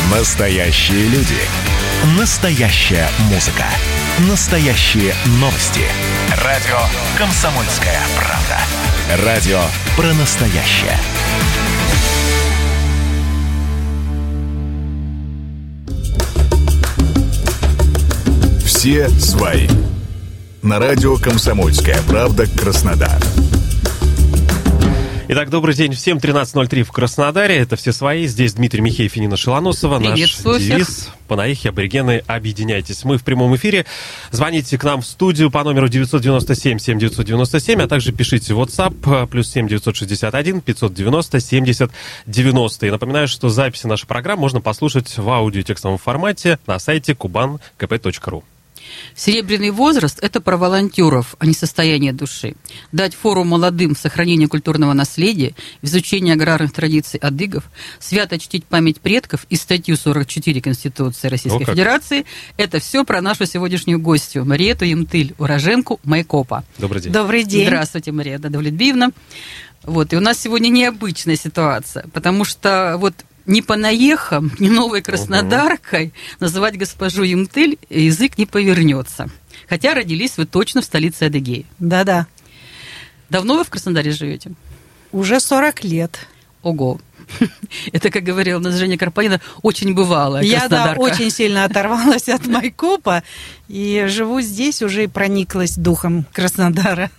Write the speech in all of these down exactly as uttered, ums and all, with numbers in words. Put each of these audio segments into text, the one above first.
Настоящие люди. Настоящая музыка. Настоящие новости. Радио «Комсомольская правда». Радио про настоящее. Все свои. На радио «Комсомольская правда» Краснодар. Итак, добрый день всем. тринадцать ноль три в Краснодаре. Это «Все свои». Здесь Дмитрий Михеев и Нина Шилоносова. Наш девиз «Панаихи, аборигены, объединяйтесь». Мы в прямом эфире. Звоните к нам в студию по номеру девятьсот девяносто семь семь девятьсот девяносто семь, а также пишите в WhatsApp плюс семь девятьсот шестьдесят один пятьсот девяносто семьдесят девяносто. И напоминаю, что записи нашей программы можно послушать в аудио и текстовом формате на сайте кубан кэ пэ точка ру. Серебряный возраст – это про волонтеров, а не состояние души. Дать фору молодым в сохранении культурного наследия, в изучении аграрных традиций адыгов, свято чтить память предков и статью сорок четыре Конституции Российской О, Федерации – это все про нашу сегодняшнюю гостью Мариэту Юмтыль, уроженку Майкопа. Добрый день. Добрый день. Здравствуйте, Мариэта Давлетбиевна. Вот, и у нас сегодня необычная ситуация, потому что вот ни Панаехом, ни Новой Краснодаркой угу. называть госпожу Юмтыль язык не повернется. Хотя родились вы точно в столице Адыгеи. Да-да. Давно вы в Краснодаре живете? Уже сорок лет. Ого. Это, как говорила у нас Женя Карпанина, очень бывалая краснодарка. Я, да, очень сильно оторвалась от Майкопа и живу здесь, уже и прониклась духом Краснодара.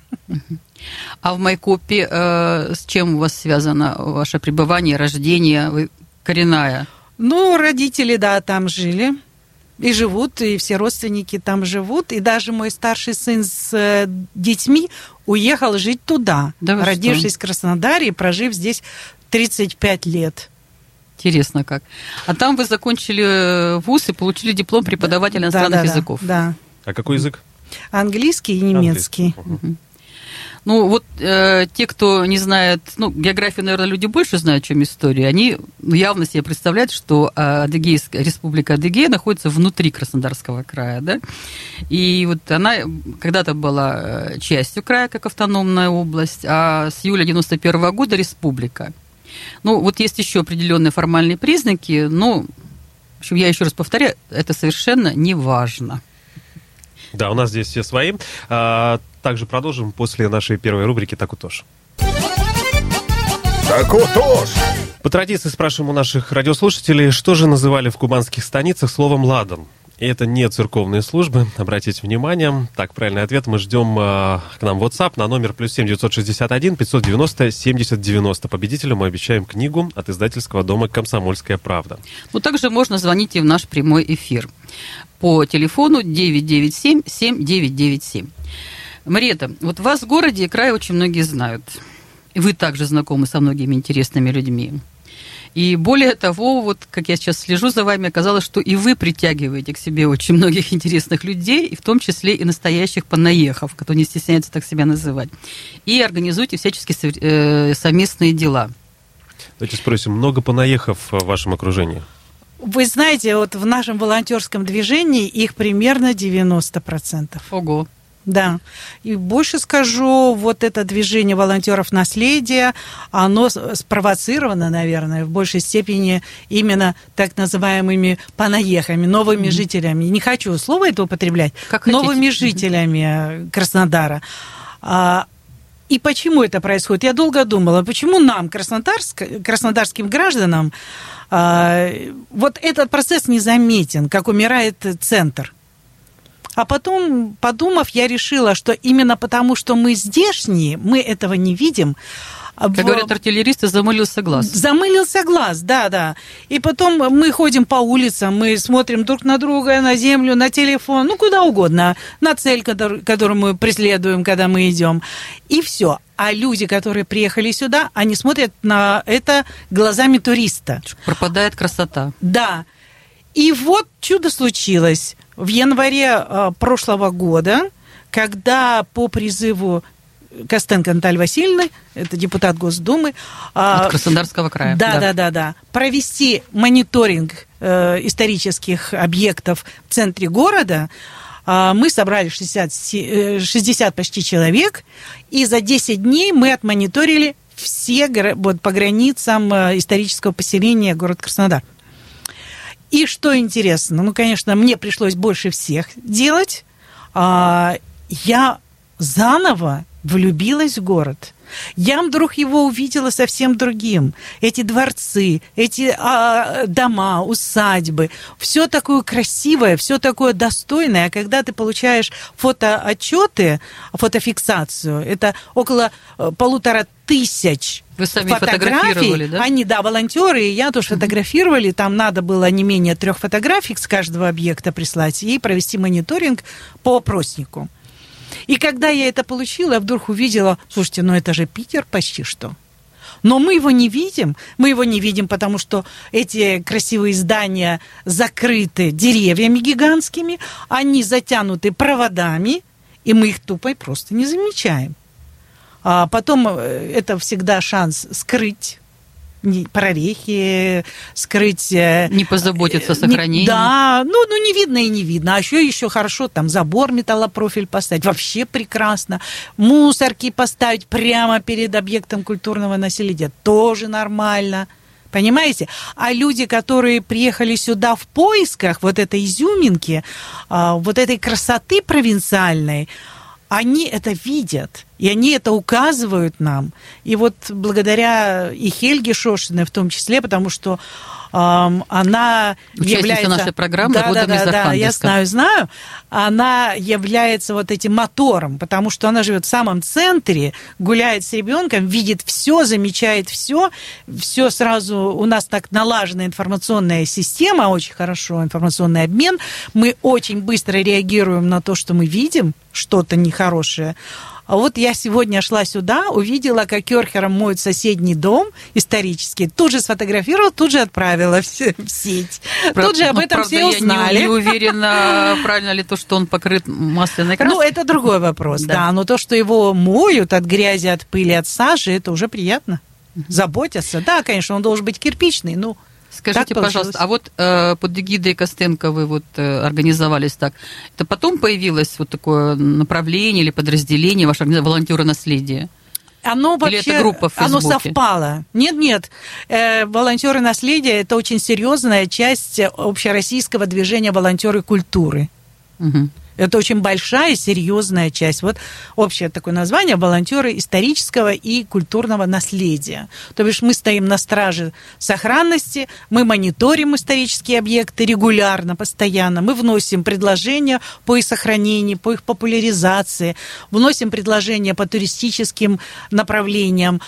А в Майкопе э, с чем у вас связано ваше пребывание, рождение? Вы коренная? Ну, родители, да, там жили и живут, и все родственники там живут. И даже мой старший сын с э, детьми уехал жить туда, да родившись что? в Краснодаре и прожив здесь тридцать пять лет. Интересно как. А там вы закончили вуз и получили диплом преподавателя иностранных да, да, языков. Да. А какой язык? Английский и немецкий. Английский. Угу. Ну, вот э, те, кто не знает, ну, географию, наверное, люди больше знают, чем историю, они явно себе представляют, что Адыгейская, Республика Адыгея находится внутри Краснодарского края, да, и вот она когда-то была частью края, как автономная область, а с июля девяносто первого года республика. Ну, вот есть еще определенные формальные признаки, но, в общем, я еще раз повторяю, это совершенно не важно. Да, у нас здесь все свои. А, также продолжим после нашей первой рубрики «Так-утош». Так-утош! По традиции спрашиваем у наших радиослушателей, что же называли в кубанских станицах словом «ладан». И это не церковные службы, обратите внимание. Так, правильный ответ мы ждем а, к нам в WhatsApp на номер плюс семь девятьсот шестьдесят один пятьсот девяносто семьдесят девяносто. Победителю мы обещаем книгу от издательского дома «Комсомольская правда». Ну, также можно звонить и в наш прямой эфир по телефону девять девять семь семь девять девять семь. Мариэта, вот вас в городе и крае очень многие знают. И вы также знакомы со многими интересными людьми. И более того, вот как я сейчас слежу за вами, оказалось, что и вы притягиваете к себе очень многих интересных людей, и в том числе и настоящих панаехов, которые не стесняются так себя называть, и организуете всяческие совместные дела. Давайте спросим, много панаехов в вашем окружении? Вы знаете, вот в нашем волонтерском движении их примерно девяносто процентов. Ого. Да. И больше скажу, вот это движение волонтеров наследия, оно спровоцировано, наверное, в большей степени именно так называемыми панаехами, новыми mm-hmm. жителями. Не хочу слово это употреблять. Как новыми хотите. жителями mm-hmm. Краснодара. И почему это происходит? Я долго думала, почему нам, краснодарск, краснодарским гражданам, вот этот процесс незаметен, как умирает центр. А потом, подумав, я решила, что именно потому, что мы здешние, мы этого не видим. Как в... говорят артиллеристы, замылился глаз. Замылился глаз, да, да. И потом мы ходим по улицам, мы смотрим друг на друга, на землю, на телефон, ну, куда угодно, на цель, которую, которую мы преследуем, когда мы идем. И все. А люди, которые приехали сюда, они смотрят на это глазами туриста. Пропадает красота. Да. И вот чудо случилось. В январе э, прошлого года, когда по призыву Костенко Натальи Васильевны, это депутат Госдумы, от э, Краснодарского края, да, да. да, да, да, провести мониторинг э, исторических объектов в центре города, э, мы собрали шестьдесят, шестьдесят почти человек, и за десять дней мы отмониторили все вот, по границам исторического поселения город Краснодар. И что интересно, ну, конечно, мне пришлось больше всех делать. Я заново влюбилась в город. Я вдруг его увидела совсем другим. Эти дворцы, эти а, дома, усадьбы, все такое красивое, все такое достойное. А когда ты получаешь фотоотчеты, фотофиксацию, это около полутора тысяч Вы сами фотографий. Фотографировали, да? Они, да, волонтеры, и я тоже фотографировали. Там надо было не менее трех фотографий с каждого объекта прислать и провести мониторинг по опроснику. И когда я это получила, я вдруг увидела, слушайте, ну это же Питер почти что. Но мы его не видим. Мы его не видим, потому что эти красивые здания закрыты деревьями гигантскими, они затянуты проводами, и мы их тупо просто не замечаем. А потом это всегда шанс скрыть прорехи, скрыть... Не позаботиться о сохранении. Не, да, ну, ну не видно и не видно. А еще, еще хорошо там забор металлопрофиль поставить. Вообще прекрасно. Мусорки поставить прямо перед объектом культурного наследия. Тоже нормально. Понимаете? А люди, которые приехали сюда в поисках вот этой изюминки, вот этой красоты провинциальной, они это видят, и они это указывают нам. И вот благодаря и Хельге Шошиной в том числе, потому что эм, она Участница является... нашей программы, да, родом да, из да, да, Архангельска. я знаю, знаю. Она является вот этим мотором, потому что она живет в самом центре, гуляет с ребенком, видит все, замечает все, все сразу у нас так налажена информационная система, очень хорошо, информационный обмен. Мы очень быстро реагируем на то, что мы видим, что-то нехорошее. А вот я сегодня шла сюда, увидела, как Кёрхером моют соседний дом исторический, тут же сфотографировала, тут же отправила в сеть. Правда, тут же об ну, этом правда, все узнали. Я не, не уверена, правильно ли то, что он покрыт масляной краской. Ну, это другой вопрос, да. да. Но то, что его моют от грязи, от пыли, от сажи, это уже приятно. Заботятся. Да, конечно, он должен быть кирпичный, но... Скажите, пожалуйста, а вот э, под эгидой Костенко вы вот э, организовались так, это потом появилось вот такое направление или подразделение, ваше волонтеры наследия? Оно вообще, или это группа в Фейсбуке? Оно совпало. Нет, нет, э, волонтеры наследия — это очень серьезная часть общероссийского движения волонтеры культуры. Угу. Это очень большая, серьезная часть. Вот общее такое название — волонтеры исторического и культурного наследия. То бишь мы стоим на страже сохранности, мы мониторим исторические объекты регулярно, постоянно. Мы вносим предложения по их сохранению, по их популяризации, вносим предложения по туристическим направлениям,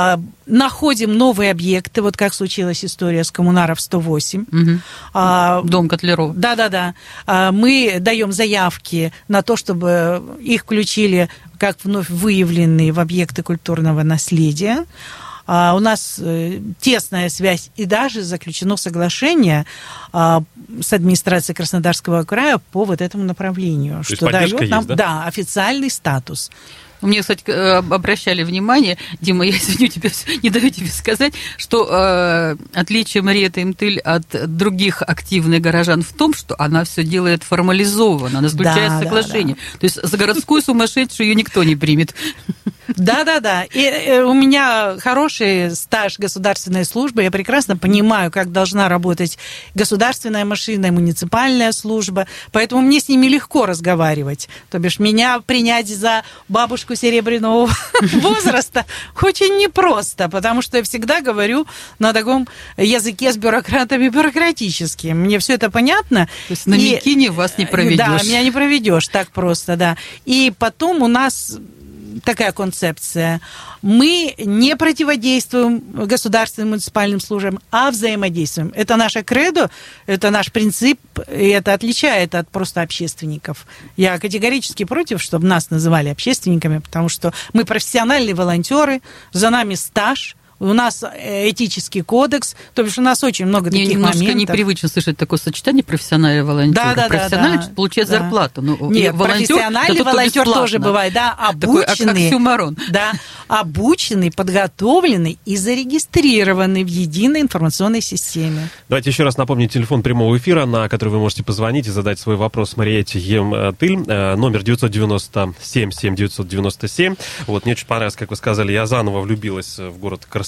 находим новые объекты, вот как случилась история с Коммунаров сто восемь. Угу. А, Дом Котлярова. Да-да-да. А, мы даем заявки на то, чтобы их включили как вновь выявленные в объекты культурного наследия. А, у нас тесная связь, и даже заключено соглашение а, с администрацией Краснодарского края по вот этому направлению, то что дает нам есть, да? Да, официальный статус. Мне, кстати, обращали внимание, Дима, я извиню тебя, не даю тебе сказать, что э, отличие Мариэтты Имтыль от других активных горожан в том, что она все делает формализованно, она заключает да, соглашение. Да, да. То есть за городскую сумасшедшую ее никто не примет. Да-да-да. И, и у меня хороший стаж государственной службы. Я прекрасно понимаю, как должна работать государственная машина и муниципальная служба. Поэтому мне с ними легко разговаривать. То бишь меня принять за бабушку серебряного возраста очень непросто, потому что я всегда говорю на таком языке с бюрократами бюрократическим. Мне все это понятно. То есть на Микине вас не проведешь. Да, меня не проведешь так просто, да. И потом у нас такая концепция. Мы не противодействуем государственным муниципальным службам, а взаимодействуем. Это наше кредо, это наш принцип, и это отличает от просто общественников. Я категорически против, чтобы нас называли общественниками, потому что мы профессиональные волонтеры, за нами стаж, у нас этический кодекс, то есть у нас очень много Мне таких немножко моментов. непривычно слышать такое сочетание профессиональный волонтер. Да, да, профессиональный да, получает да. зарплату. Ну, Нет, волонтер, профессиональный да, волонтер тоже бывает, да, обученный, такой оксюморон. да, обученный, подготовленный и зарегистрированный в единой информационной системе. Давайте еще раз напомню телефон прямого эфира, на который вы можете позвонить и задать свой вопрос Мариэтте Имтыль. Номер девять девять семь семь девять девять семь. Вот, мне очень понравилось, как вы сказали, я заново влюбилась в город Краснодар.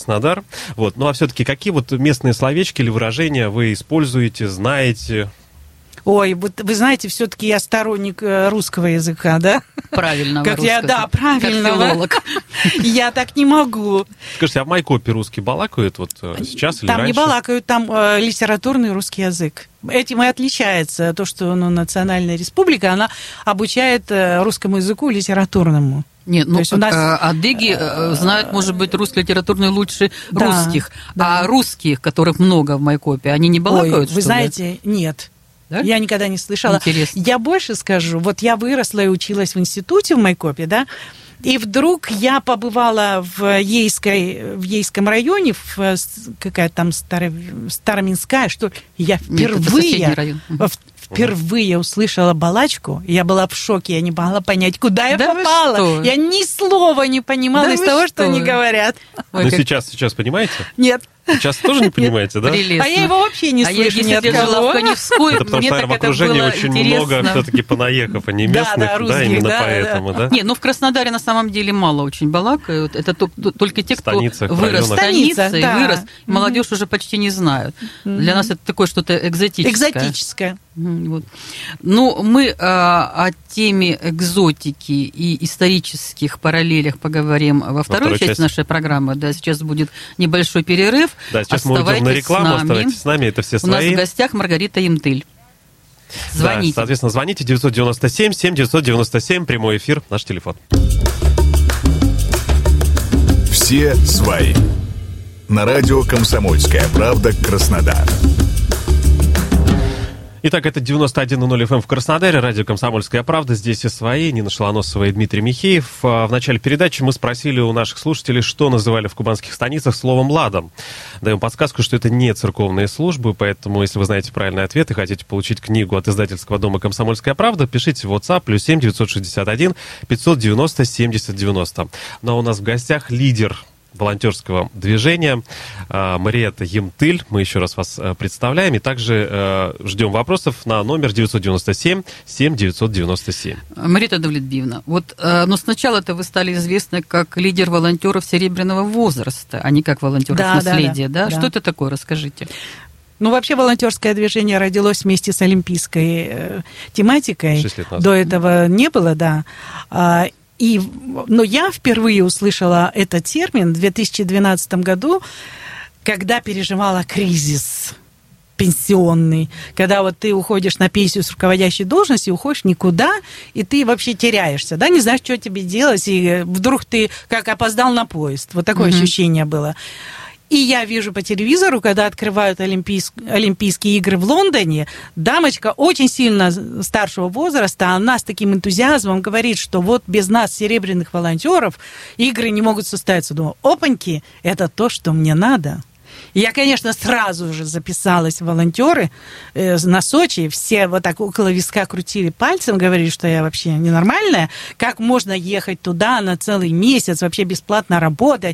Краснодар. Вот. Ну, а все-таки какие вот местные словечки или выражения вы используете, знаете? Ой, вот вы знаете, все-таки я сторонник русского языка, да? Правильно. Как я, да, правильно. Я так не могу. Скажите, а в Майкопе русский балакают вот сейчас или там раньше? Там не балакают, там э, литературный русский язык. Этим и отличается то, что ну, Национальная Республика, она обучает э, русскому языку литературному. Нет, ну, у нас... адыги знают, может быть, русский литературный лучше да, русских. Да. А русских, которых много в Майкопе, они не балакают, Ой, вы знаете, нет. Да? Я никогда не слышала. Интересно. Я больше скажу. Вот я выросла и училась в институте в Майкопе, да, и вдруг я побывала в, Ейской, в Ейском районе, в какая-то там Старо, Староминская, что я впервые... Нет, Впервые услышала балачку, я была в шоке, я не могла понять, куда я да попала. Я ни слова не понимала да из того, что? что они говорят. Ой, ну как... сейчас, сейчас понимаете? Нет. Сейчас тоже не понимаете, да? Прелестно. А я его вообще не а слышу я, ни от кого. жила в Каневской, это потому что, наверное, в окружении очень интересно. много все-таки понаехов, а не местных, да, да, русских, да именно да, да. поэтому, да? Не, ну в Краснодаре на самом деле мало очень балакают. Это только те, кто Станицах, вырос в станице и да. вырос. Молодежь mm-hmm. уже почти не знают. Mm-hmm. Для нас это такое что-то экзотическое. Экзотическое. Mm-hmm. Вот. Ну, мы а, о теме экзотики и исторических параллелях поговорим во, во второй части часть. нашей программы. Да, сейчас будет небольшой перерыв. Да, сейчас мы уйдем на рекламу, оставайтесь с нами, это все свои. У нас в гостях Маргарита Ямтыль. Звоните. Да, соответственно, звоните девятьсот девяносто семь семь девятьсот девяносто семь, прямой эфир, наш телефон. Все свои. На радио «Комсомольская правда», Краснодар. Итак, это девяносто один ноль эф эм в Краснодаре, радио «Комсомольская правда». Здесь и свои, Нина Шелоносова и Дмитрий Михеев. В начале передачи мы спросили у наших слушателей, что называли в кубанских станицах словом «ладом». Даем подсказку, что это не церковные службы, поэтому, если вы знаете правильный ответ и хотите получить книгу от издательского дома «Комсомольская правда», пишите в WhatsApp плюс семь девятьсот шестьдесят один пятьсот девяносто семьдесят девяносто. Ну а у нас в гостях лидер волонтерского движения Мариэтта Ямтыль. Мы еще раз вас представляем и также э, ждем вопросов на номер девятьсот девяносто семь семь девятьсот девяносто семь. Мариэтта Давлетбиевна, вот, э, но сначала-то вы стали известны как лидер волонтеров серебряного возраста, а не как волонтеров да, наследия, да, да? да? Что это такое, расскажите. Ну, вообще, волонтерское движение родилось вместе с олимпийской э, тематикой. Шесть лет назад. До этого не было, да. А, И, но я впервые услышала этот термин в две тысячи двенадцатом году, когда переживала кризис пенсионный, когда вот ты уходишь на пенсию с руководящей должности, уходишь никуда, и ты вообще теряешься, да, не знаешь, что тебе делать, и вдруг ты как опоздал на поезд. Вот такое mm-hmm. ощущение было. И я вижу по телевизору, когда открывают Олимпийск... Олимпийские игры в Лондоне, дамочка очень сильно старшего возраста, она с таким энтузиазмом говорит, что вот без нас, серебряных волонтеров, игры не могут состояться. Думаю, опаньки, это то, что мне надо. И я, конечно, сразу же записалась в волонтеры э, на Сочи. Все вот так около виска крутили пальцем, говорили, что я вообще ненормальная. Как можно ехать туда на целый месяц, вообще бесплатно работать?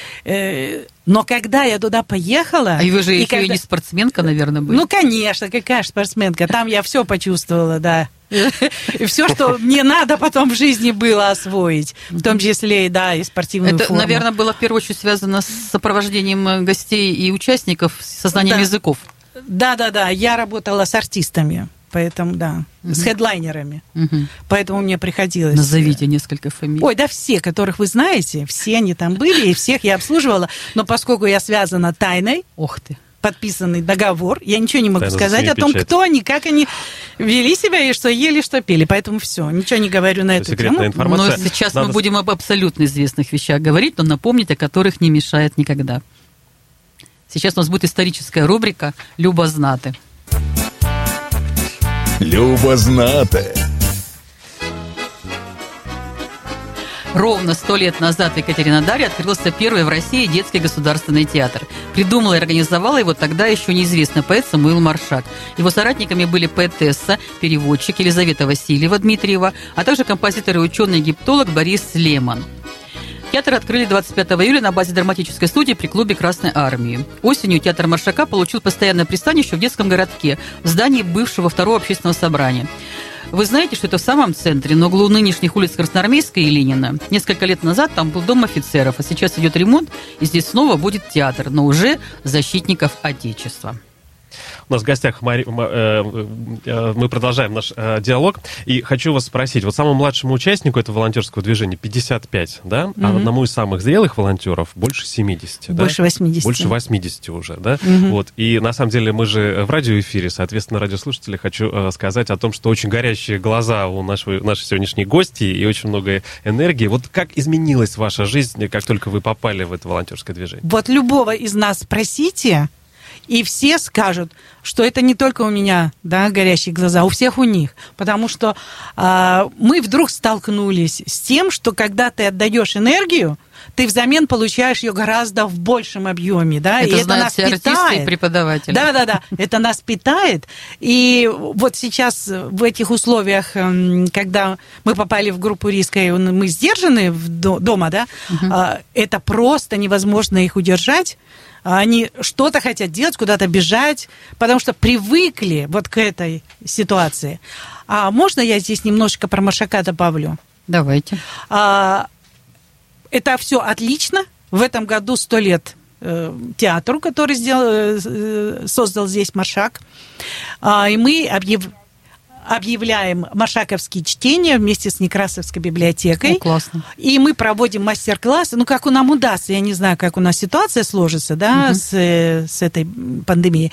Э, но когда я туда поехала... А и вы же и еще когда... и не спортсменка, наверное, были. Ну, конечно, какая же спортсменка. Там я все почувствовала, да. И все, что мне надо потом в жизни было освоить, в том числе, да, и спортивную это, форму. Это, наверное, было в первую очередь связано с сопровождением гостей и участников, со знанием да. языков. Да-да-да, я работала с артистами, поэтому, да, угу. с хедлайнерами, угу. поэтому мне приходилось... Назовите несколько фамилий. Ой, да все, которых вы знаете, все они там были, и всех я обслуживала, но поскольку я связана тайной... Ох ты! Подписанный договор. Я ничего не могу Тайна сказать о том, печать. Кто они, как они вели себя и что ели, что пели. Поэтому все, ничего не говорю на эту тему. Информация. Но сейчас Надо... мы будем об абсолютно известных вещах говорить, но напомнить о которых не мешает никогда. Сейчас у нас будет историческая рубрика «Любознаты». Любознаты. Ровно сто лет назад в Екатеринодаре открылся первый в России детский государственный театр. Придумал и организовал его тогда еще неизвестный поэт Самуил Маршак. Его соратниками были поэтесса, переводчик Елизавета Васильева Дмитриева, а также композитор и ученый-египтолог Борис Лемон. Театр открыли двадцать пятого июля на базе драматической студии при клубе Красной Армии. Осенью театр Маршака получил постоянное пристанище в детском городке, в здании бывшего второго общественного собрания. вы знаете, что это в самом центре, на углу нынешних улиц Красноармейской и Ленина. Несколько лет назад там был дом офицеров, а сейчас идет ремонт, и здесь снова будет театр, но уже защитников Отечества. У нас в гостях Мари... мы продолжаем наш диалог. И хочу вас спросить, вот самому младшему участнику этого волонтерского движения пятьдесят пять, да? Mm-hmm. А одному из самых зрелых волонтеров больше семидесяти, больше да? восьмидесяти. Больше восьмидесяти уже, да? Mm-hmm. Вот. И на самом деле мы же в радиоэфире, соответственно, радиослушатели, хочу сказать о том, что очень горящие глаза у нашего, нашей сегодняшней гости и очень много энергии. Вот как изменилась ваша жизнь, как только вы попали в это волонтерское движение? Вот любого из нас спросите, и все скажут, что это не только у меня, да, горящие глаза, у всех у них. Потому что э, мы вдруг столкнулись с тем, что когда ты отдаешь энергию, ты взамен получаешь ее гораздо в большем объеме. Да? Это и знают это нас все питает. Артисты и преподаватели. Да, да, да. Это нас питает. И вот сейчас в этих условиях, когда мы попали в группу риска, и мы сдержаны дома, да, угу. это просто невозможно их удержать. Они что-то хотят делать, куда-то бежать, потому что привыкли вот к этой ситуации. А можно я здесь немножечко про Маршака добавлю? Давайте. А, это все отлично. В этом году сто лет э, театру, который сделал, э, создал здесь Маршак. А, и мы объявляем... объявляем маршаковские чтения вместе с Некрасовской библиотекой. О, классно. И мы проводим мастер-классы. Ну, как у нам удастся, я не знаю, как у нас ситуация сложится, да, угу. с, с этой пандемией.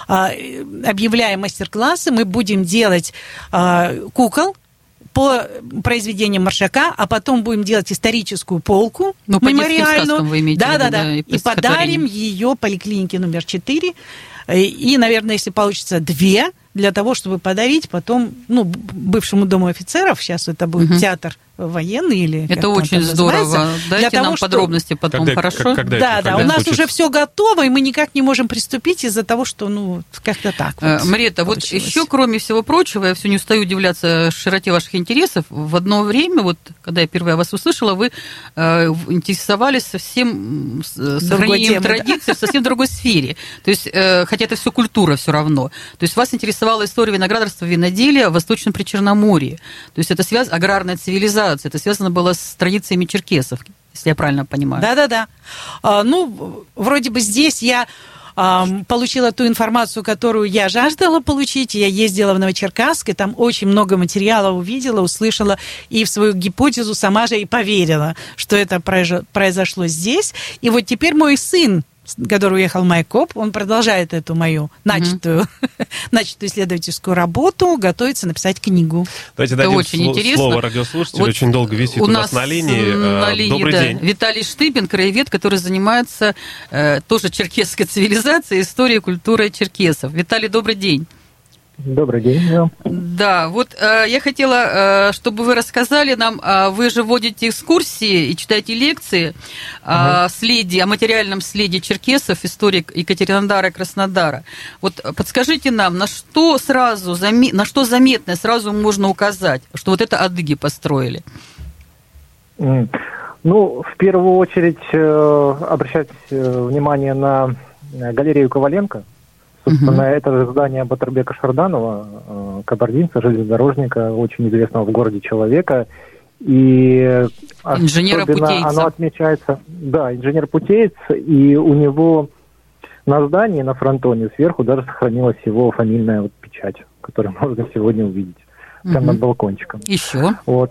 Объявляем мастер-классы, мы будем делать кукол по произведениям Маршака, а потом будем делать историческую полку, ну, мемориальную. Вы имеете да, в виду, да, да, да, и, и подарим ее поликлинике номер четыре. И, наверное, если получится, две, для того, чтобы подарить потом, ну, бывшему дому офицеров, сейчас это будет угу. театр военный или это очень здорово. Дайте для нам того, подробности потом, когда, хорошо? Как, когда да, это, да, когда у нас случится? уже все готово, и мы никак не можем приступить из-за того, что, ну, как-то так. Вот Мариэтта, вот еще, кроме всего прочего, я все не устаю удивляться широте ваших интересов. В одно время, вот, когда я впервые вас услышала, вы э, интересовались совсем сохранением традиций да? в совсем другой сфере. То есть, э, хотя это все культура все равно. То есть, вас интересовала история виноградарства, виноделия в Восточном Причерноморье. То есть, это связь аграрная цивилизация. Это связано было с традициями черкесов, если я правильно понимаю. Да-да-да. А, ну, вроде бы здесь я а, получила ту информацию, которую я жаждала получить. Я ездила в Новочеркасск, и там очень много материала увидела, услышала, и в свою гипотезу сама же и поверила, что это произошло здесь. И вот теперь мой сын, который уехал в Майкоп, он продолжает эту мою начатую, mm-hmm. начатую исследовательскую работу, готовится написать книгу. Давайте дадим очень слово, слово радиослушателю, вот очень долго висит у, у нас на линии. На линии Добрый да, день. Виталий Штыбин, краевед, который занимается э, тоже черкесской цивилизацией, историей, культурой черкесов. Виталий, добрый день. Добрый день. Да, да вот э, я хотела, э, чтобы вы рассказали нам, э, вы же вводите экскурсии и читаете лекции э, ага. о следе, о материальном следе черкесов, истории Екатеринодара и Краснодара. Вот подскажите нам, на что сразу, на что заметное сразу можно указать, что вот это адыги построили? Mm. Ну, в первую очередь э, обращать э, внимание на галерею Коваленко. Собственно, uh-huh. это же здание Батырбека Шарданова, кабардинца, железнодорожника, очень известного в городе человека. И инженера-путейца. Оно отмечается, да, инженер-путеец, и у него на здании, на фронтоне сверху даже сохранилась его фамильная вот печать, которую можно сегодня увидеть. Прямо uh-huh. над балкончиком. Еще? Вот.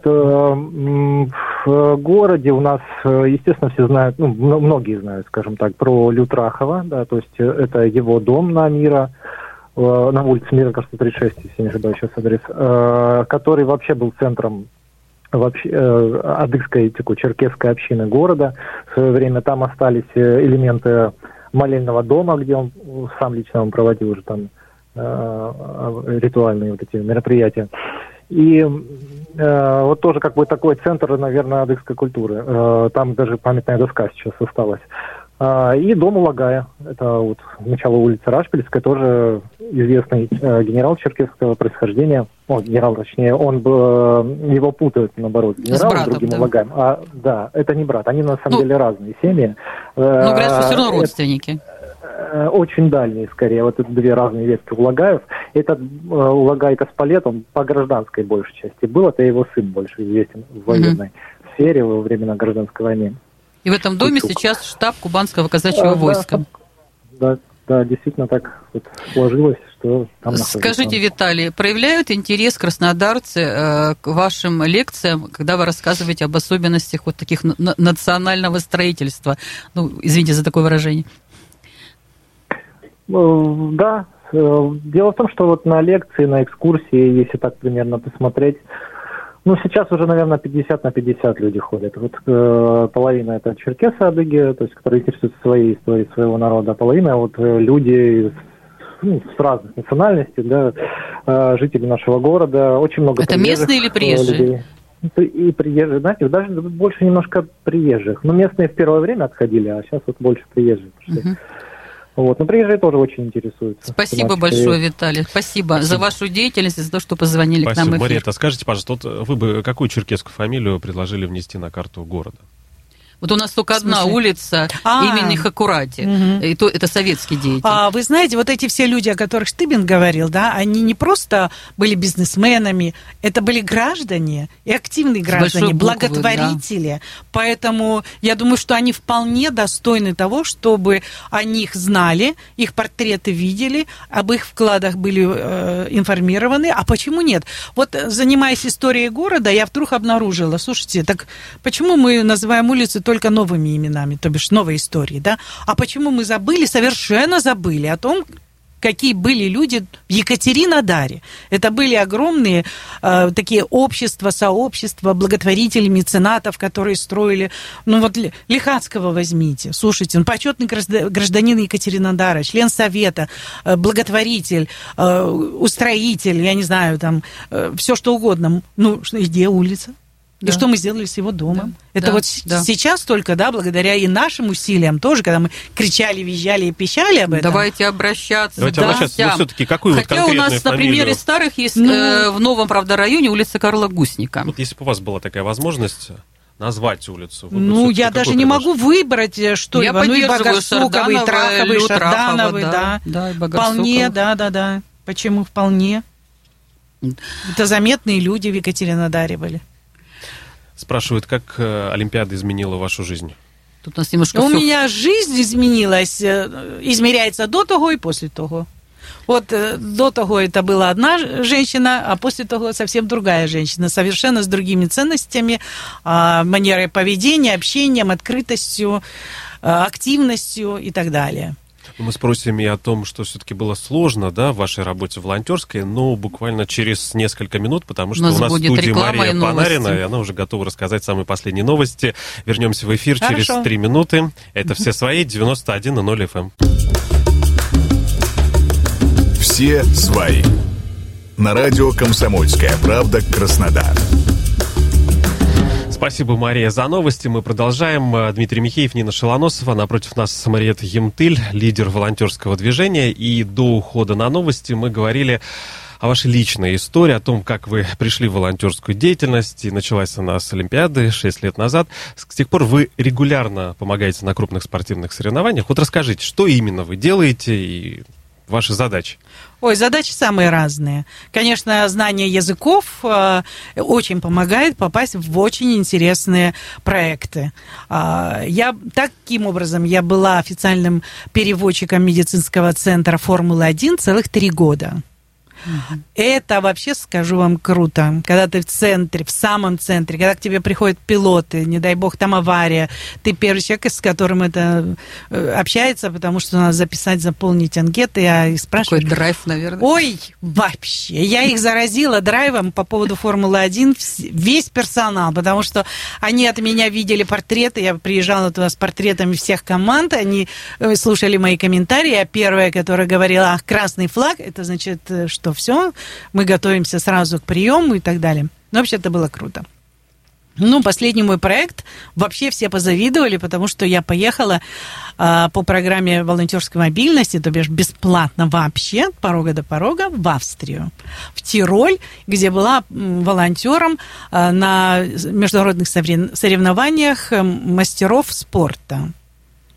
В городе у нас, естественно, все знают, ну, многие знают, скажем так, про Лютрахова, да, то есть это его дом на Мира, на улице Мира, кажется, тридцать шесть, если не ошибаюсь сейчас адрес, который вообще был центром вообще адыгской, такой, черкесской общины города. В свое время там остались элементы молельного дома, где он сам лично он проводил уже там ритуальные вот эти мероприятия. И э, вот тоже как бы такой центр, наверное, адыгской культуры. Э, там даже памятная доска сейчас осталась. Э, и дом Улагая. Это вот начало улицы Рашпильской, тоже известный э, генерал черкесского происхождения. О, генерал, точнее, он был, его путают, наоборот, генералом с другим да. Улагаем. А, да, это не брат. Они на самом ну, деле разные семьи. Ну, говорят, что все равно родственники. Очень дальние, скорее, вот это две разные ветки Улагаев. Этот э, Улагай Каспалет, он по гражданской большей части был, это его сын больше известен в военной mm-hmm. сфере во времена гражданской войны. И в этом доме Кучук. Сейчас штаб Кубанского казачьего а, войска. Да, да, да, действительно так вот сложилось, что там Скажите, Виталий, проявляют интерес краснодарцы э, к вашим лекциям, когда вы рассказываете об особенностях вот таких на- национального строительства? Ну, извините за такое выражение. Да. Дело в том, что вот на лекции, на экскурсии, если так примерно посмотреть, ну, сейчас уже, наверное, пятьдесят на пятьдесят люди ходят. Вот э, половина это черкесы, адыги, то есть, которые интересуются своей историей своего народа, а половина вот э, люди ну, с разных национальностей, да, э, жители нашего города, очень много это приезжих. Местные или приезжие? Людей. И приезжие, знаете, даже больше немножко приезжих. Ну, местные в первое время отходили, а сейчас вот больше приезжих пришли. Uh-huh. Вот. Но приезжие тоже очень интересуются. Спасибо большое, Виталий. Спасибо, Спасибо за вашу деятельность, за то, что позвонили Спасибо, к нам в эфир. Мария, скажите, пожалуйста, вот вы бы какую черкесскую фамилию предложили внести на карту города? Вот у нас только одна улица а, имени Хакурати, угу. и то это советский деятель. А, вы знаете, вот эти все люди, о которых Штыбин говорил, да, они не просто были бизнесменами, это были граждане и активные граждане, буквы, благотворители. Да. Поэтому я думаю, что они вполне достойны того, чтобы о них знали, их портреты видели, об их вкладах были э, информированы. А почему нет? Вот занимаясь историей города, я вдруг обнаружила, слушайте, так почему мы называем улицы только только новыми именами, то бишь новой истории, да? А почему мы забыли, совершенно забыли о том, какие были люди в Екатеринодаре. Это были огромные э, такие общества, сообщества, благотворителей, меценатов, которые строили. Ну вот Лихацкого возьмите. Слушайте, он почетный гражданин Екатеринодара, член совета, э, благотворитель, э, устроитель, я не знаю, там, э, все что угодно. Ну, где улица? И да. что мы сделали с его домом? Да. Это да. вот да. сейчас только, да, благодаря и нашим усилиям тоже, когда мы кричали, визжали и пищали об этом. Давайте обращаться. Давайте да. обращаться. Ну, все-таки какую Хотя вот конкретную у нас, фамилию? Например, из старых есть ну, э, в новом, правда, районе улица Карла Гусника. Вот если бы у вас была такая возможность назвать улицу. Ну, я даже не могу выбрать что-либо. Я ну, и Богосуковый, и Траховый, и Шардановый, да. да. да вполне, да, да, да. Почему вполне? Это заметные люди в Екатеринодаре были. Спрашивают, как Олимпиада изменила вашу жизнь? Тут у нас немножко У все... меня жизнь изменилась, измеряется до того и после того. Вот до того это была одна женщина, а после того совсем другая женщина, совершенно с другими ценностями, манерой поведения, общением, открытостью, активностью и так далее. Мы спросим и о том, что все-таки было сложно, да, в вашей работе волонтерской, но буквально через несколько минут, потому что у нас, у нас в студии Мария Панарина, и она уже готова рассказать самые последние новости. Вернемся в эфир Хорошо. через три минуты. Это «Все свои», девяносто один и ноль эф эм. «Все свои». На радио «Комсомольская правда», Краснодар. Спасибо, Мария, за новости. Мы продолжаем. Дмитрий Михеев, Нина Шелоносова. Напротив нас Мариетта Емтыль, лидер волонтерского движения. И до ухода на новости мы говорили о вашей личной истории, о том, как вы пришли в волонтерскую деятельность. И началась она с Олимпиады шесть лет назад. С тех пор вы регулярно помогаете на крупных спортивных соревнованиях. Вот расскажите, что именно вы делаете и ваши задачи? Ой, задачи самые разные. Конечно, знание языков э, очень помогает попасть в очень интересные проекты. Э, я таким образом, я была официальным переводчиком медицинского центра Формулы один целых три года. Угу. Это вообще, скажу вам, круто. Когда ты в центре, в самом центре, когда к тебе приходят пилоты, не дай бог, там авария, ты первый человек, с которым это общается, потому что надо записать, заполнить анкеты, а их спрашивают. Какой драйв, наверное. Ой, вообще, я их заразила драйвом по поводу Формулы один, весь персонал, потому что они от меня видели портреты, я приезжала туда с портретами всех команд, они слушали мои комментарии, а первая, которая говорила, ах, красный флаг, это значит, что все, мы готовимся сразу к приему и так далее. Но вообще это было круто. Ну, последний мой проект, вообще все позавидовали, потому что я поехала э, по программе волонтерской мобильности, то бишь бесплатно вообще, от порога до порога, в Австрию, в Тироль, где была волонтером э, на международных соревнованиях мастеров спорта.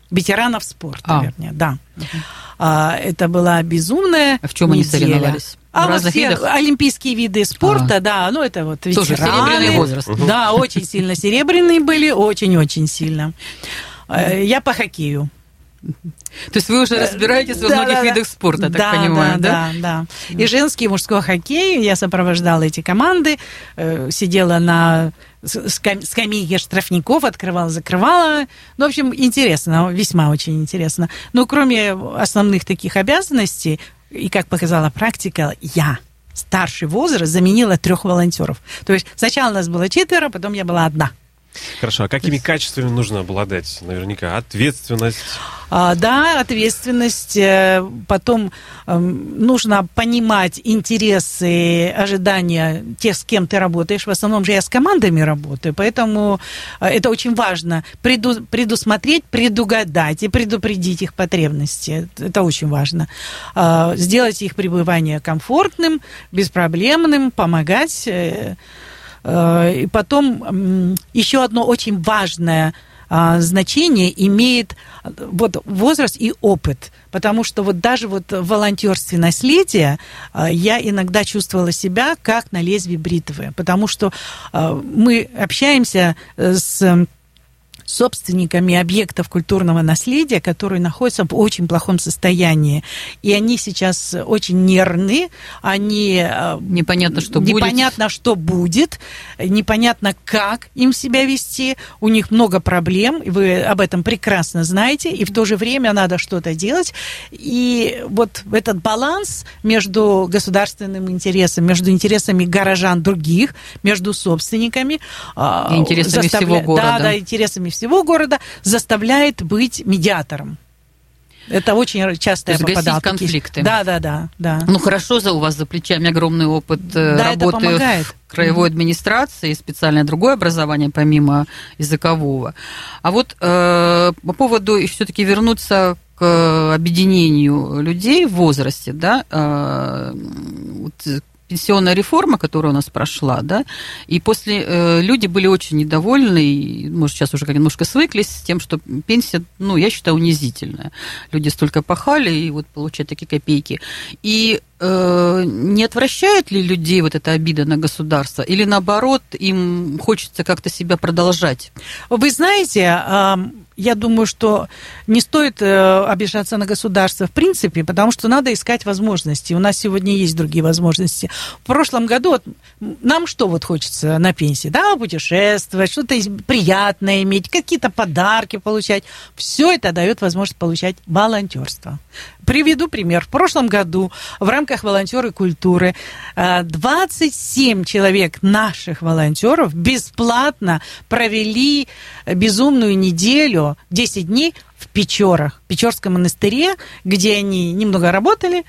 ветеранов спорта, а. вернее, да. Угу. А, это была безумная А в чем неделя. они соревновались? А в во все видах? олимпийские виды спорта, а. да, ну это вот ветераны. Тоже серебряный возраст. Да, очень сильно серебряные были, очень-очень сильно. Я по хоккею. То есть вы уже разбираетесь во да, многих да, видах спорта, я да, так понимаю, да? Да, да. И женский, и мужской хоккей. Я сопровождала эти команды, сидела на скамейке штрафников, открывала, закрывала. Ну, в общем, интересно, весьма очень интересно. Но кроме основных таких обязанностей, и, как показала практика, я, старший возраст, заменила трех волонтеров. То есть сначала нас было четверо, потом я была одна. Хорошо, а какими качествами нужно обладать? Наверняка ответственность. А, да, ответственность. Потом э, нужно понимать интересы, ожидания тех, с кем ты работаешь. В основном же я с командами работаю, поэтому это очень важно. Преду, предусмотреть, предугадать и предупредить их потребности. Это очень важно. А, сделать их пребывание комфортным, беспроблемным, помогать. И потом еще одно очень важное значение имеет вот возраст и опыт, потому что вот даже вот в волонтерстве наследия я иногда чувствовала себя как на лезвии бритвы, потому что мы общаемся с собственниками объектов культурного наследия, которые находятся в очень плохом состоянии. И они сейчас очень нервны, они... Непонятно, что непонятно, будет. Непонятно, что будет, непонятно, как им себя вести. У них много проблем, вы об этом прекрасно знаете, и в то же время надо что-то делать. И вот этот баланс между государственным интересом, между интересами горожан других, между собственниками... И интересами заставля... всего города. Да, да, интересами всего города заставляет быть медиатором. Это очень часто я попадала. Гасить конфликты. Да, да, да, да. Ну хорошо, за у вас за плечами огромный опыт да, работы в краевой mm-hmm. администрации, специальное другое образование помимо языкового. А вот э, по поводу все-таки вернуться к объединению людей в возрасте, да, э, вот, пенсионная реформа, которая у нас прошла, да, и после э, люди были очень недовольны, и, может, сейчас уже как немножко свыклись с тем, что пенсия, ну, я считаю, унизительная. Люди столько пахали, и вот получают такие копейки. И э, не отвращает ли людей вот эта обида на государство, или наоборот, им хочется как-то себя продолжать? Вы знаете, э, я думаю, что не стоит э, обижаться на государство в принципе, потому что надо искать возможности. У нас сегодня есть другие возможности. В прошлом году вот, нам что вот хочется на пенсии? Да, путешествовать, что-то приятное иметь, какие-то подарки получать. Все это дает возможность получать волонтерство. Приведу пример. В прошлом году в рамках волонтеры культуры двадцать семь человек наших волонтеров бесплатно провели безумную неделю, десять дней в Печорах, в Печорском монастыре, где они немного работали,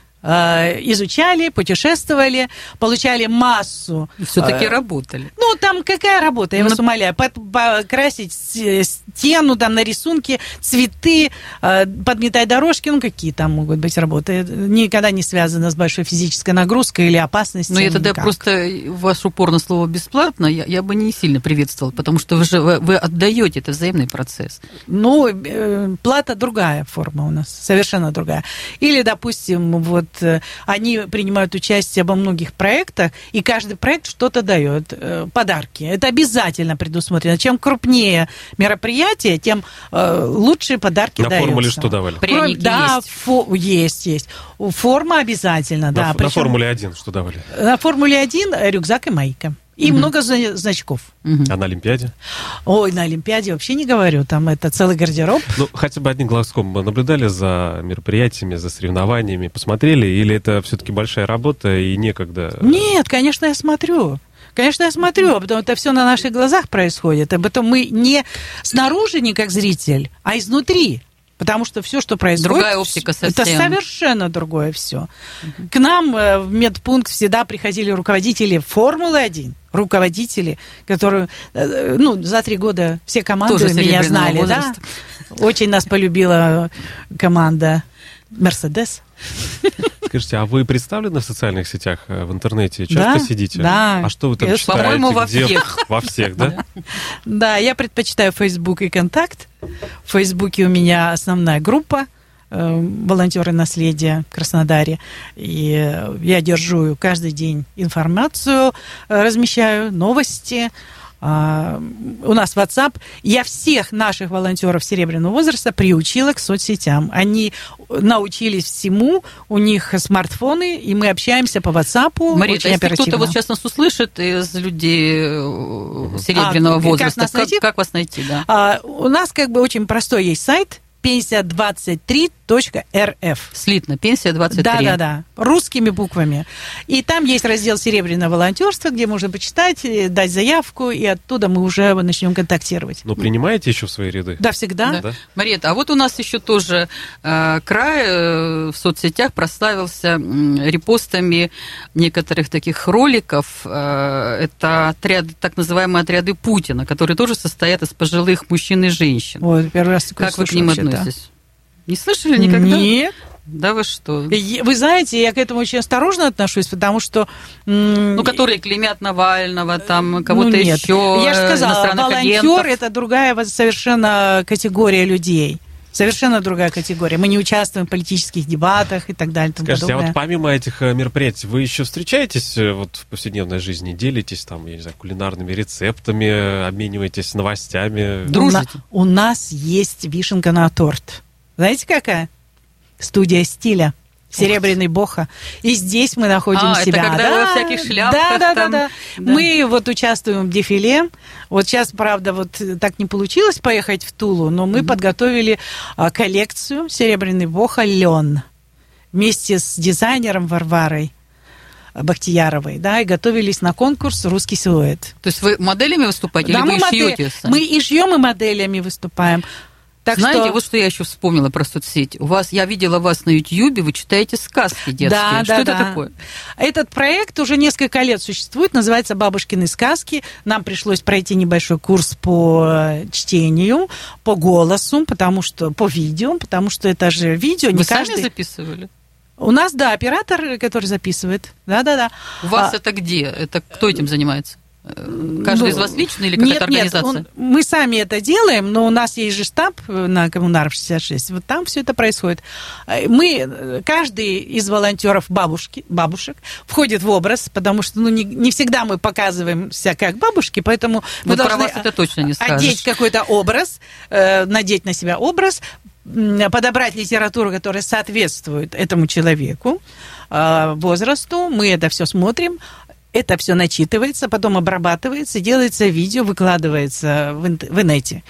изучали, путешествовали, получали массу. Все-таки э, работали. Ну, там какая работа, я Но... вас умоляю. Покрасить стену, там на рисунке, цветы, подметать дорожки, ну, какие там могут быть работы. Никогда не связано с большой физической нагрузкой или опасностью. Ну, я тогда никак. Просто ваш упор на слово «бесплатно» я, я бы не сильно приветствовала, потому что вы же вы, вы отдаете, это взаимный процесс. Ну, э, плата другая форма у нас, совершенно другая. Или, допустим, вот они принимают участие во многих проектах, и каждый проект что-то дает, подарки. Это обязательно предусмотрено. Чем крупнее мероприятие, тем лучшие подарки на даются. На формуле что давали? Пряники да, есть. Фо- есть, есть. Форма обязательно, на, да. На Причем Формуле один что давали? На Формуле один рюкзак и майка. И угу. много значков. Угу. А на Олимпиаде? Ой, на Олимпиаде вообще не говорю. Там это целый гардероб. Ну, хотя бы одним глазком наблюдали за мероприятиями, за соревнованиями, посмотрели? Или это все-таки большая работа и некогда? Нет, конечно, я смотрю. Конечно, я смотрю, потому что это все на наших глазах происходит. Об этом мы не снаружи, не как зритель, а изнутри. Потому что все, что происходит, другая оптика совсем. Это совершенно другое все. Uh-huh. К нам в медпункт всегда приходили руководители Формулы один, руководители, которые, ну, за три года все команды тоже меня знали, возраста. Да. Очень нас полюбила команда Мерседес. Скажите, а вы представлены в социальных сетях, в интернете? Часто да, сидите? Да. А что вы там Я, читаете? по-моему, во Где? всех. Во всех, да? Да, я предпочитаю Facebook и Контакт. В Фейсбуке у меня основная группа волонтеры наследия в Краснодаре. И я держу каждый день информацию, размещаю новости. У нас WhatsApp. Я всех наших волонтеров серебряного возраста приучила к соцсетям. Они научились всему, у них смартфоны, и мы общаемся по WhatsApp. Мария, если кто-то вот сейчас нас услышит из людей серебряного а, возраста, как, как, как вас найти? Да? А, у нас как бы очень простой есть сайт пенсия двадцать три точка эр эф. Слитно, пенсия двадцать три. Да, да, да, русскими буквами. И там есть раздел «Серебряное волонтерство», где можно почитать, дать заявку, и оттуда мы уже начнем контактировать. Ну, принимаете еще в свои ряды? Да, всегда. Да. Да. Мариетта, а вот у нас еще тоже э, край э, в соцсетях прославился э, репостами некоторых таких роликов. Э, это отряды, так называемые отряды Путина, которые тоже состоят из пожилых мужчин и женщин. Ой, первый раз такое Как вы к ним относитесь? Не слышали никогда? Нет. Да вы что? Вы знаете, я к этому очень осторожно отношусь, потому что... Ну, которые клеймят Навального, там, кого-то ну, нет. еще, я же сказала, волонтер агентов. Это другая совершенно категория людей. Совершенно другая категория. Мы не участвуем в политических дебатах и так далее. Скажите, подобное. а вот помимо этих мероприятий, вы еще встречаетесь вот в повседневной жизни, делитесь там, я не знаю, кулинарными рецептами, обмениваетесь новостями? Дружите? У, у нас есть вишенка на торт. Знаете, какая? Студия стиля. Серебряный Боха. И здесь мы находим а, себя. Это когда да, вы во всяких шляпках. Да, да, там... да, да. Мы вот участвуем в дефиле. Вот сейчас, правда, вот так не получилось поехать в Тулу, но мы mm-hmm. подготовили а, коллекцию «Серебряный Боха» лен вместе с дизайнером Варварой Бахтияровой, да, и готовились на конкурс «Русский силуэт». То есть вы моделями выступаете, да, или вы модель... шьете? Мы и шьем, и моделями выступаем. Так Знаете, что... вот что я еще вспомнила про соцсеть. У вас, я видела вас на Ютьюбе, вы читаете сказки детские. Да, что да, это да. такое? Этот проект уже несколько лет существует, называется «Бабушкины сказки». Нам пришлось пройти небольшой курс по чтению, по голосу, потому что по видео, потому что это же видео. Вы не сами каждый... записывали? У нас, да, оператор, который записывает. Да-да-да. У вас а... это где? Это кто этим занимается? Каждый ну, из вас лично или какая-то нет, организация? Нет, он, мы сами это делаем, но у нас есть же штаб на Коммунаров шестьдесят шесть. Вот там все это происходит. Мы, каждый из волонтеров бабушки, бабушек входит в образ, потому что ну, не, не всегда мы показываемся как бабушки, поэтому мы вот должны про вас это точно не скажешь. одеть какой-то образ, э, надеть на себя образ, подобрать литературу, которая соответствует этому человеку, э, возрасту. Мы это все смотрим. Это все начитывается, потом обрабатывается, делается видео, выкладывается в инете.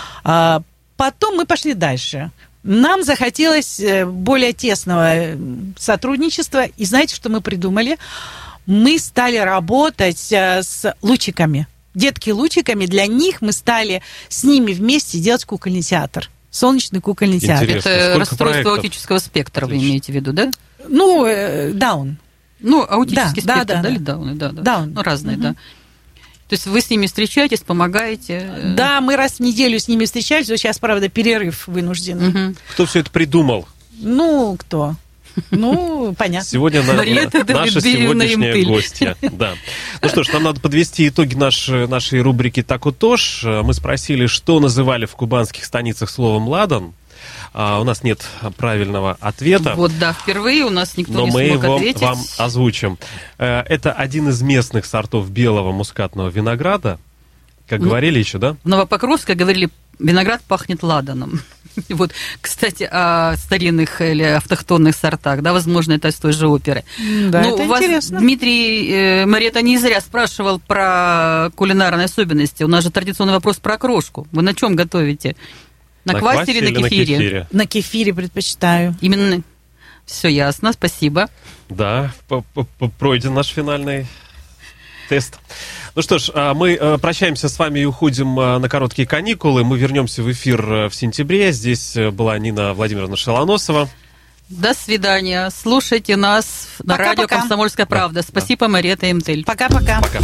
А потом мы пошли дальше. Нам захотелось более тесного сотрудничества. И знаете, что мы придумали? Мы стали работать с лучиками. Детки лучиками, для них мы стали с ними вместе делать кукольный театр. Солнечный кукольный театр. Интересно, это сколько расстройство проектов? Аутического спектра, Отлично. Вы имеете в виду, да? Ну, даун. Ну, аутический да, спектр, да, да, да, или дауны, да, да. Даун. Ну, разные, угу. да. То есть вы с ними встречаетесь, помогаете? Да, мы раз в неделю с ними встречались. Вот сейчас, правда, перерыв вынужденный. Угу. Кто все это придумал? Ну, кто? Ну, понятно. Сегодня на, Мариетта наша Дмитриевна сегодняшняя Импыль. гостья. Да. Ну что ж, нам надо подвести итоги наш, нашей рубрики «Так утож». Мы спросили, что называли в кубанских станицах словом «ладан». А, у нас нет правильного ответа. Вот, да, впервые у нас никто но не мы смог его ответить. вам озвучим. Это один из местных сортов белого мускатного винограда. Как Ну, говорили еще, да? В Новопокровске говорили, виноград пахнет ладаном. Вот, кстати, о старинных или автохтонных сортах, да, возможно, это из той же оперы. Да, Ну, это у вас интересно. Дмитрий э, Мариетта не зря спрашивал про кулинарные особенности. У нас же традиционный вопрос про крошку. Вы на чем готовите? На, На квасе, квасе или на кефире? кефире? На кефире предпочитаю. Именно. Все ясно, спасибо. Да, п- п- пройден наш финальный тест. Ну что ж, мы прощаемся с вами и уходим на короткие каникулы. Мы вернемся в эфир в сентябре. Здесь была Нина Владимировна Шелоносова. До свидания. Слушайте нас на Пока-пока. радио «Комсомольская правда». Да, Спасибо, Мариетта Имтель. Пока-пока. Пока.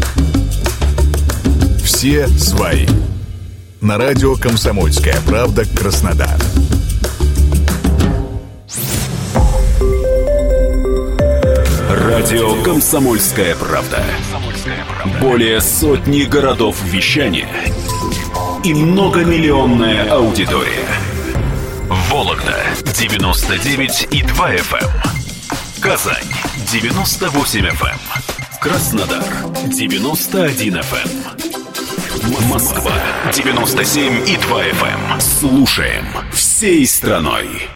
Все свои. На радио «Комсомольская правда» Краснодар. Радио «Комсомольская правда». Более сотни городов вещания и многомиллионная аудитория. Вологда девяносто девять и два эф эм, Казань девяносто восемь эф эм, Краснодар девяносто один эф эм, Москва девяносто семь и два эф эм. Слушаем всей страной.